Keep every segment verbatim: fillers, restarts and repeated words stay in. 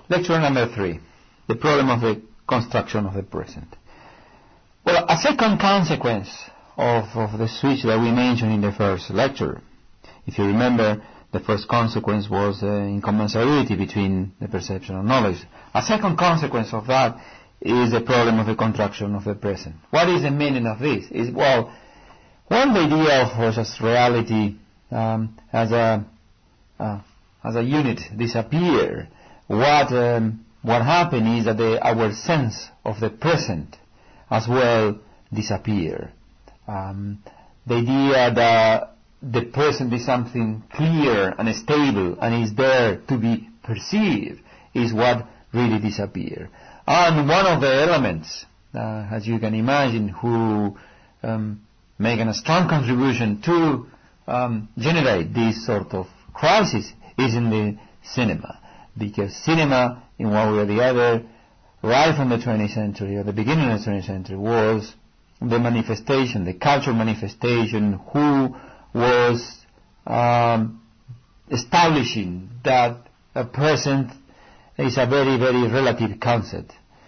lecture number three, the problem of the construction of the present. Well, a second consequence of, of the switch that we mentioned in the first lecture, if you remember, the first consequence was uh, incommensurability between the perception and knowledge. A second consequence of that is the problem of the construction of the present. What is the meaning of this? Is, well, when the idea of just reality um, as a uh, as a unit disappear, what um, what happened is that the, our sense of the present as well disappear. Um, the idea that the present is something clear and stable and is there to be perceived is what really disappear. And one of the elements, uh, as you can imagine, who um, making a strong contribution to um, generate this sort of crisis is in the cinema. Because cinema, in one way or the other, right from the twentieth century, or the beginning of the twentieth century, was the manifestation, the cultural manifestation, who was um, establishing that a present is a very, very relative concept.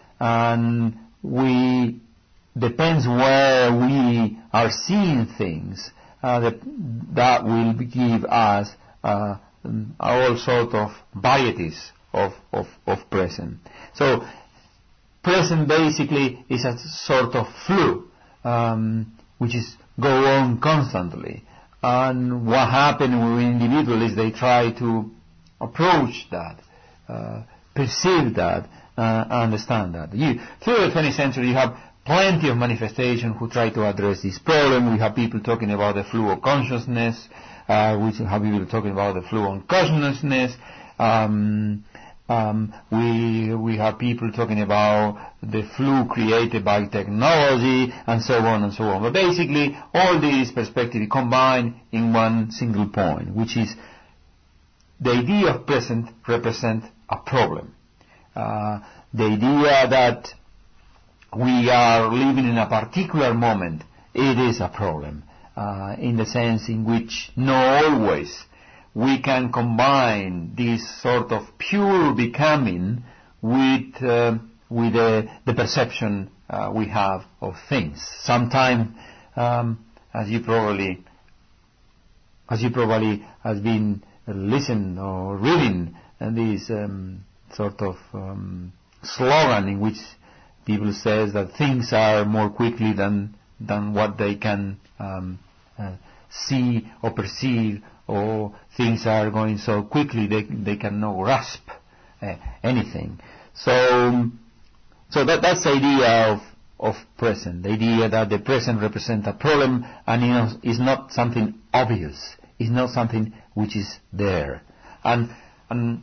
And we, depends where we are seeing things, uh, that, that will give us uh, all sort of varieties of, of, of present. So, present basically is a sort of flu, um, which is go on constantly. And what happened with individuals is they try to approach that, uh, perceive that, uh, understand that. You, through the twentieth century, you have plenty of manifestations who try to address this problem. We have people talking about the flu of consciousness. Uh, we have people talking about the flu on consciousness. Um, um, we we have people talking about the flu created by technology, and so on and so on. But basically, all these perspectives combine in one single point, which is the idea of present represents a problem. Uh, the idea that we are living in a particular moment, it is a problem, uh, in the sense in which not always we can combine this sort of pure becoming with uh, with the, the perception uh, we have of things. Sometimes, um, as you probably as you probably has been listening or reading, uh, this um, sort of um, slogan in which people says that things are more quickly than than what they can um, uh, see or perceive, or things are going so quickly they they cannot grasp uh, anything. So, so that that's the idea of of present. The idea that the present represents a problem, and you know, is not something obvious. It's not something which is there. And and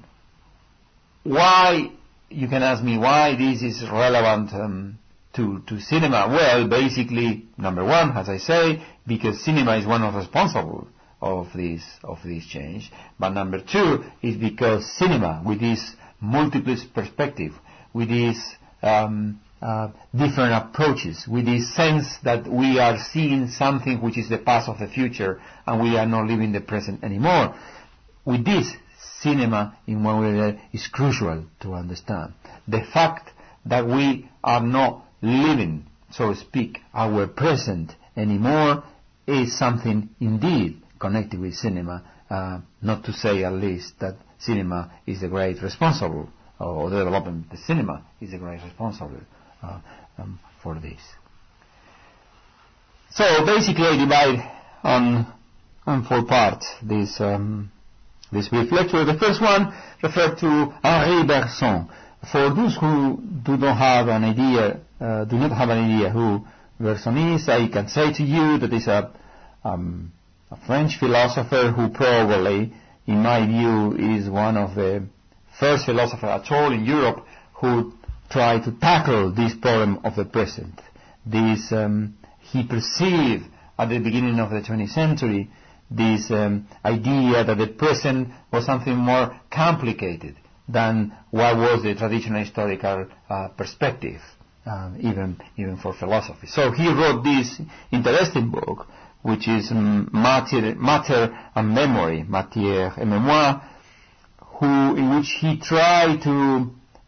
why, you can ask me why this is relevant um, to to cinema. Well, basically, number one, as I say, because cinema is one of the responsible of this of this change. But number two is because cinema, with this multiple perspective, with these um, uh, different approaches, with this sense that we are seeing something which is the past of the future, and we are not living the present anymore. With this, cinema, in one way or another, is crucial to understand. The fact that we are not living, so to speak, our present anymore is something indeed connected with cinema, uh, not to say at least that cinema is the great responsible, or the development of the cinema is the great responsible uh, um, for this. So basically I divide on, on four parts this um, this brief lecture. The first one referred to Henri Bergson. For those who do not have an idea, uh, do not have an idea who Bergson is, I can say to you that he's a, um, a French philosopher who probably, in my view, is one of the first philosophers at all in Europe who tried to tackle this problem of the present. This um, he perceived at the beginning of the twentieth century this um, idea that the present was something more complicated than what was the traditional historical uh, perspective, uh, even even for philosophy. So he wrote this interesting book, which is um, Matter, Matter and Memory, Matière et Mémoire, who, in which he tried to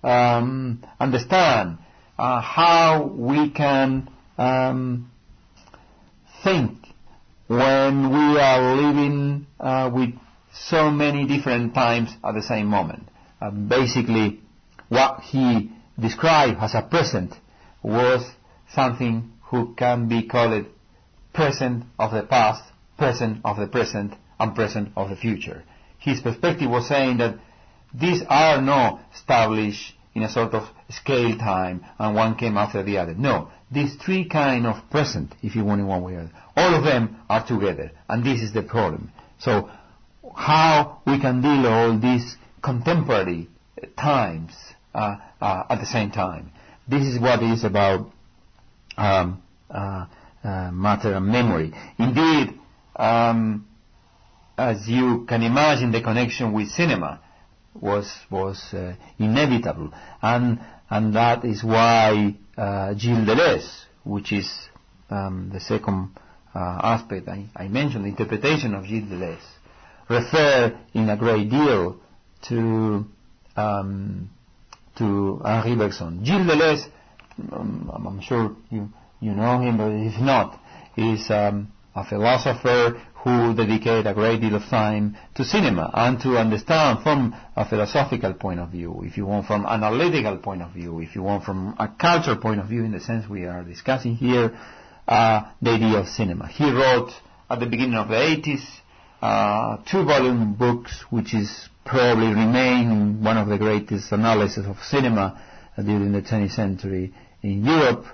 um, understand uh, how we can um, think when we are living uh, with so many different times at the same moment. Uh, basically, what he described as a present was something who can be called present of the past, present of the present, and present of the future. His perspective was saying that these are not established in a sort of scale time and one came after the other. No, these three kind of present, if you want in one way or other, all of them are together, and this is the problem. So how we can deal all these contemporary times uh, uh, at the same time. This is what is about um, uh, uh, matter and memory. Indeed, um, as you can imagine, the connection with cinema was was uh, inevitable, and and that is why uh, Gilles Deleuze, which is um, the second uh, aspect I, I mentioned, the interpretation of Gilles Deleuze, refer in a great deal to um, to Henri Bergson. Gilles Deleuze, um, I'm sure you you know him, but if not, is um, a philosopher who dedicated a great deal of time to cinema and to understand from a philosophical point of view, if you want from an analytical point of view, if you want from a cultural point of view in the sense we are discussing here, uh, the idea of cinema. He wrote at the beginning of the eighties uh, two-volume books, which is probably remain one of the greatest analyses of cinema uh, during the twentieth century in Europe.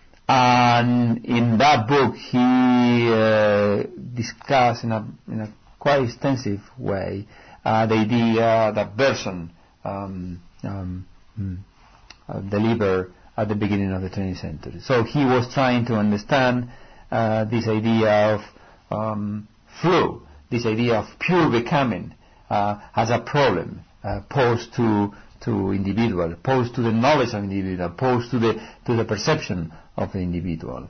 And in that book, he uh, discussed in a, in a quite extensive way uh, the idea that Bergson um, um, uh, delivered at the beginning of the twentieth century. So he was trying to understand uh, this idea of um, flow, this idea of pure becoming uh, as a problem uh, posed to to individual, posed to the knowledge of individual, posed to the to the perception of the individual.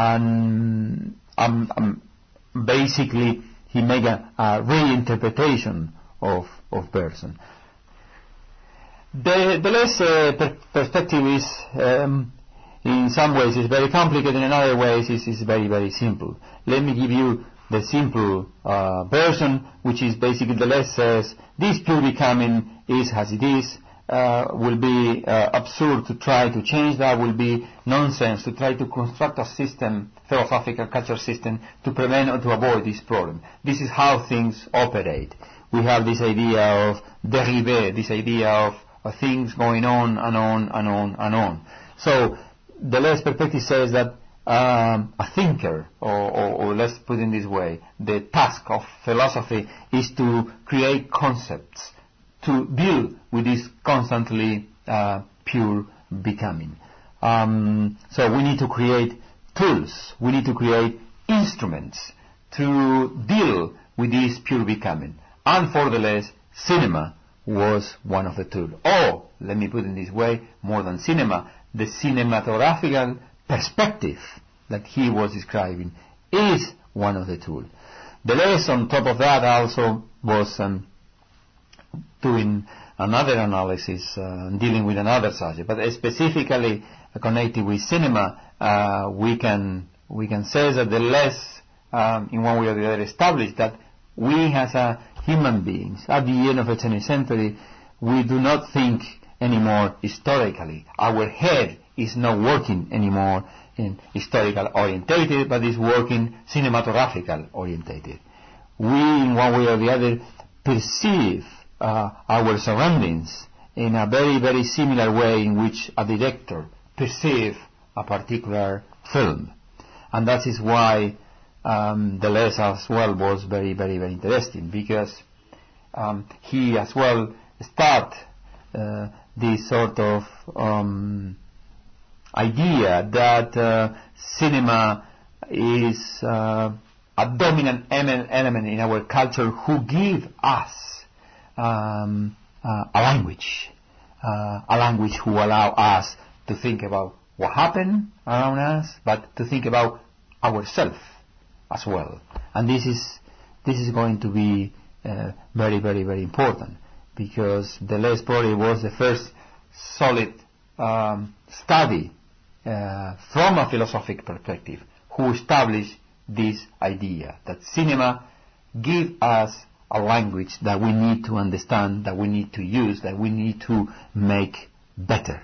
And um, um, basically he made a, a reinterpretation of, of Bergson. The, the less uh, per- perspective is, um, in some ways, is very complicated, in other ways is, is very, very simple. Let me give you the simple uh, version, which is basically Deleuze says, this pure becoming is as it is, Uh, will be uh, absurd to try to change that, will be nonsense to try to construct a system, philosophical cultural system, to prevent or to avoid this problem. This is how things operate. We have this idea of dérivé, this idea of, of things going on and on and on and on. So Deleuze's perspective says that um, a thinker, or, or, or let's put it in this way, the task of philosophy is to create concepts, to deal with this constantly uh, pure becoming. Um, so we need to create tools, we need to create instruments to deal with this pure becoming. And for Deleuze, cinema was one of the tools. Or, let me put it in this way, more than cinema, the cinematographical perspective that he was describing is one of the tools. Deleuze, on top of that, also was um, doing another analysis, uh, dealing with another subject, but specifically uh, connected with cinema, uh, we can we can say that Deleuze, um, in one way or the other, established that we as a human beings, at the end of the twentieth century, we do not think anymore historically. Our head is not working anymore in historical orientated, but is working cinematographical orientated. We, in one way or the other, perceive Uh, our surroundings in a very, very similar way in which a director perceives a particular film. And that is why um, Deleuze as well was very, very, very interesting, because um, he as well started uh, this sort of um, idea that uh, cinema is uh, a dominant element in our culture who give us Um, uh, a language, uh, a language who allow us to think about what happened around us, but to think about ourselves as well. And this is this is going to be uh, very, very, very important, because Deleuze probably was the first solid um, study uh, from a philosophic perspective who established this idea that cinema gives us a language that we need to understand, that we need to use, that we need to make better.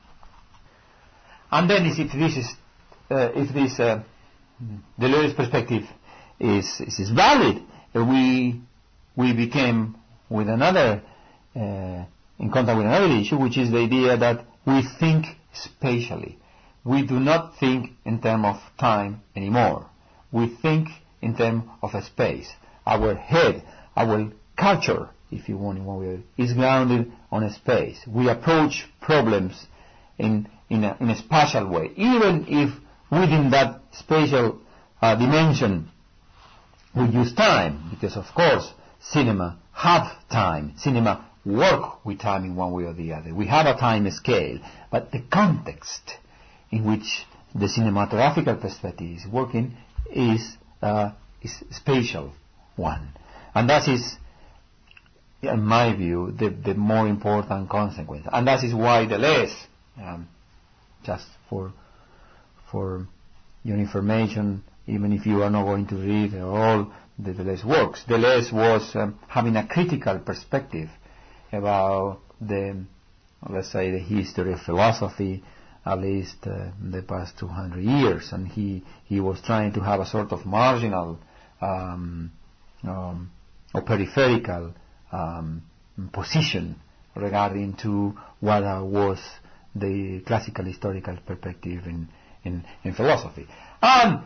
And then if this is, uh, if this uh, Deleuze perspective is, is, is valid, uh, we we became with another uh, in contact with another issue, which is the idea that we think spatially. We do not think in terms of time anymore. We think in terms of a space. Our head, our culture, if you want in one way, is grounded on a space. We approach problems in in a, in a spatial way, even if within that spatial uh, dimension we use time, because of course cinema have time. Cinema work with time in one way or the other. We have a time scale, but the context in which the cinematographical perspective is working is uh, is spatial one, and that is, in my view, the, the more important consequence, and that is why Deleuze, um, just for for your information, even if you are not going to read all the Deleuze works, Deleuze was um, having a critical perspective about the, let's say, the history of philosophy, at least uh, in the past two hundred years, and he he was trying to have a sort of marginal um, um, or peripheral um, position regarding to what uh, was the classical historical perspective in, in, in philosophy. And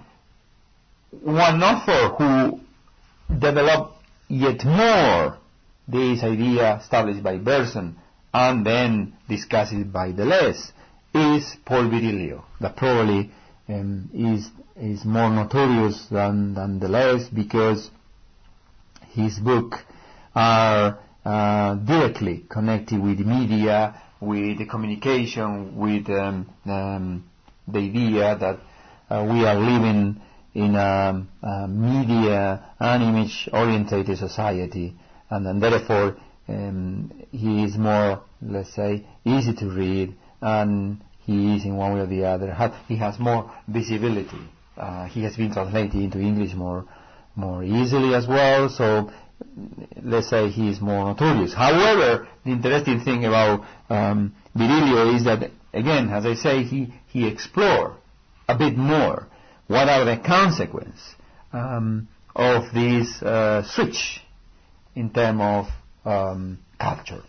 one author who developed yet more this idea established by Bergson and then discussed it by Deleuze is Paul Virilio, that probably um, is is more notorious than, than Deleuze because his books are uh, directly connected with media, with the communication, with um, um, the idea that uh, we are living in a, a media and image-orientated society, and, and therefore um, he is more, let's say, easy to read, and he is in one way or the other. Ha- he has more visibility. Uh, he has been translated into English more more easily as well, so let's say he is more notorious. However, the interesting thing about um, Virilio is that, again, as I say, he, he explored a bit more what are the consequences um, of this uh, switch in terms of um, culture.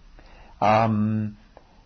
Um,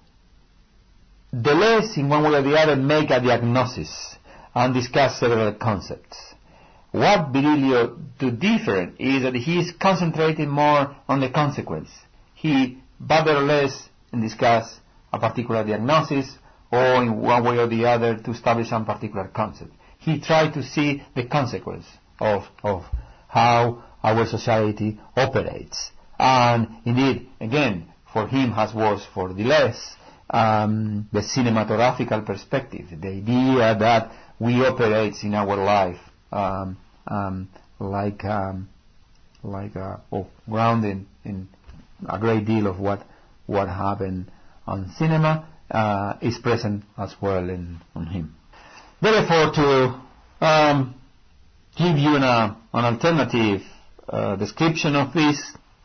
Deleuze, in one way or the other, make a diagnosis and discuss several concepts. What Virilio do different is that he is concentrating more on the consequence. He, but or less, discuss a particular diagnosis or in one way or the other to establish some particular concept. He tried to see the consequence of, of how our society operates. And indeed, again, for him as was for Deleuze, um, the cinematographical perspective, the idea that we operate in our life um, um, like um, like uh, oh, grounded in a great deal of what what happened on cinema uh, is present as well in on him. Therefore, to um, give you an, uh, an alternative uh, description of this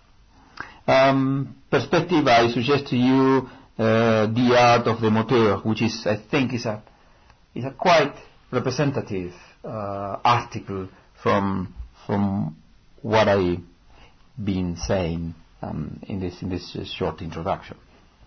um, perspective, I suggest to you uh, The Art of the Moteur, which is, I think, is a is a quite representative uh, article from from what I've been saying um, in this in this uh, short introduction.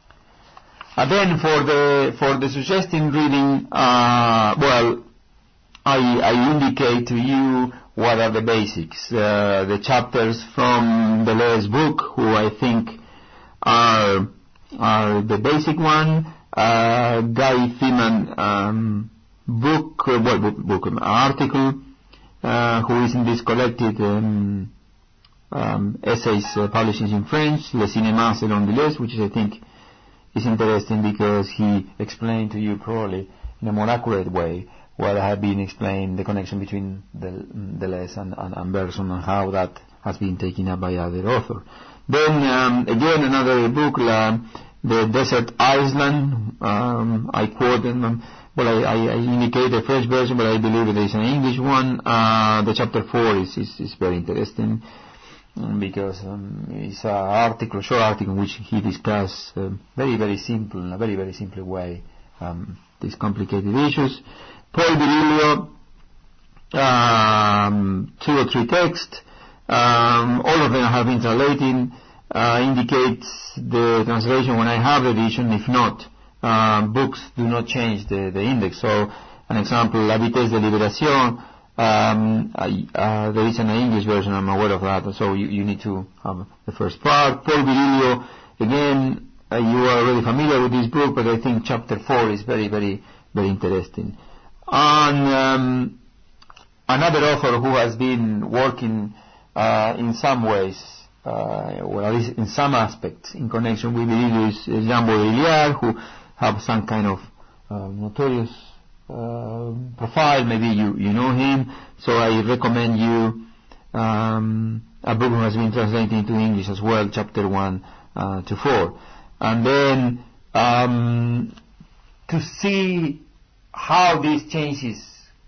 And then for the for the suggested reading, uh, well, I, I indicate to you what are the basics, uh, the chapters from Deleuze's book, who I think are are the basic one. Uh, Guy Feeman um, book, uh, well, book, book um, article, uh, who is in this collected um, um, essays uh, published in French, Le Cinéma selon Deleuze, which is, I think, is interesting because he explained to you probably in a more accurate way what I have been explained, the connection between Del- Deleuze and, and, and Bergson, and how that has been taken up by other authors. Then um, again another book, La, the desert island. Um, I quote them. Well, I, I, I indicate the French version, but I believe there is an English one. Uh, the chapter four is, is, is very interesting um, because um, it's an article, short article in which he discusses uh, very, very simple, in a very, very simple way, um, these complicated issues. Paul Virilio, um, two or three texts, um, all of them have been translated, uh, indicates the translation when I have the edition. If not, uh, books do not change the, the index. So, an example, La Vitesse de Libération, um, uh, there is an English version, I'm aware of that, so you, you need to have the first part. Paul Virilio, again, uh, you are already familiar with this book, but I think chapter four is very, very, very interesting. And um, another author who has been working uh, in some ways, uh, well, at least in some aspects, in connection with Virilio is Jean Baudrillard, who have some kind of uh, notorious uh, profile. Maybe you, you know him. So I recommend you um, a book that has been translated into English as well, chapter one uh, to four. And then um, to see how these changes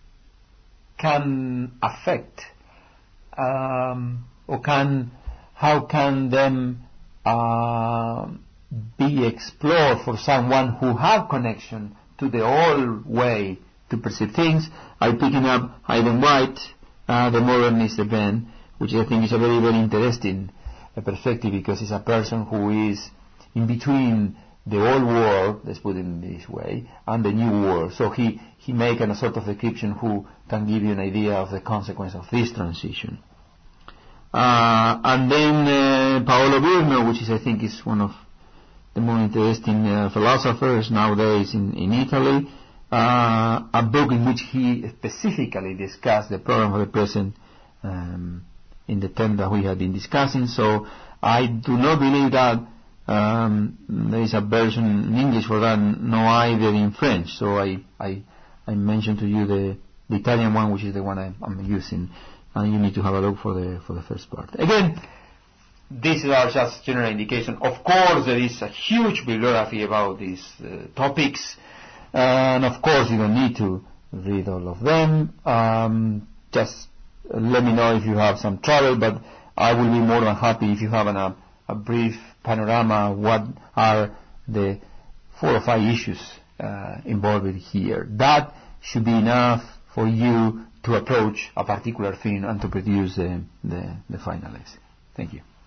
can affect um, or can how can them uh, be explored for someone who have connection to the old way to perceive things. I'm picking up Hayden White, uh, the modernist event, which I think is a very, very interesting uh, perspective, because it's a person who is in between the old world, let's put it in this way, and the new world. So he, he make a sort of description who can give you an idea of the consequence of this transition. Uh, and then uh, Paolo Virno, which is, I think, is one of the more interesting uh, philosophers nowadays in, in Italy, uh, a book in which he specifically discussed the problem of the present um, in the term that we have been discussing. So I do not believe that Um, there is a version in English for that, no either in French. So I, I, I mentioned to you the, the Italian one, which is the one I, I'm using, and you need to have a look for the for the first part. Again, these are just general indication. Of course, there is a huge bibliography about these uh, topics, and of course, you don't need to read all of them. Um, just let me know if you have some trouble, but I will be more than happy if you have an, a, a brief panorama, what are the four or five issues uh, involved here. That should be enough for you to approach a particular thing and to produce the, the, the final essay. Thank you.